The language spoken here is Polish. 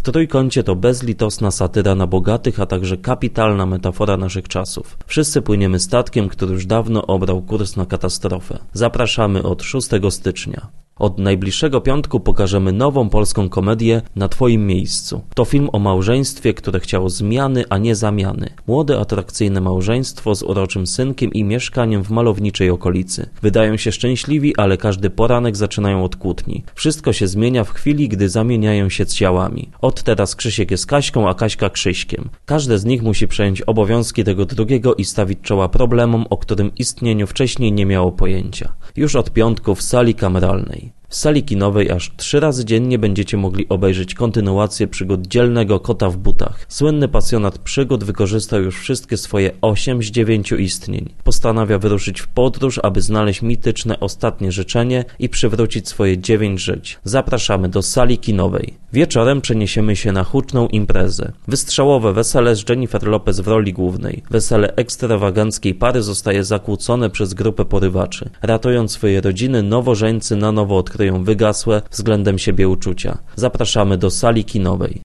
Trójkącie to bezlitosna satyra na bogatych, a także kapitalna metafora naszych czasów. Wszyscy płyniemy statkiem, który już dawno obrał kurs na katastrofę. Zapraszamy od 6 stycznia. Od najbliższego piątku pokażemy nową polską komedię Na Twoim miejscu. To film o małżeństwie, które chciało zmiany, a nie zamiany. Młode, atrakcyjne małżeństwo z uroczym synkiem i mieszkaniem w malowniczej okolicy. Wydają się szczęśliwi, ale każdy poranek zaczynają od kłótni. Wszystko się zmienia w chwili, gdy zamieniają się ciałami. Od teraz Krzysiek jest Kaśką, a Kaśka Krzyśkiem. Każdy z nich musi przejąć obowiązki tego drugiego i stawić czoła problemom, o którym istnieniu wcześniej nie miało pojęcia. Już od piątku w sali kameralnej. W sali kinowej aż 3 razy dziennie będziecie mogli obejrzeć kontynuację przygód dzielnego kota w butach. Słynny pasjonat przygód wykorzystał już wszystkie swoje 8 z 9 istnień. Postanawia wyruszyć w podróż, aby znaleźć mityczne ostatnie życzenie i przywrócić swoje 9 żyć. Zapraszamy do sali kinowej. Wieczorem przeniesiemy się na huczną imprezę. Wystrzałowe wesele z Jennifer Lopez w roli głównej. Wesele ekstrawaganckiej pary zostaje zakłócone przez grupę porywaczy. Ratując swoje rodziny, nowożeńcy na nowo odkryją wygasłe względem siebie uczucia. Zapraszamy do sali kinowej.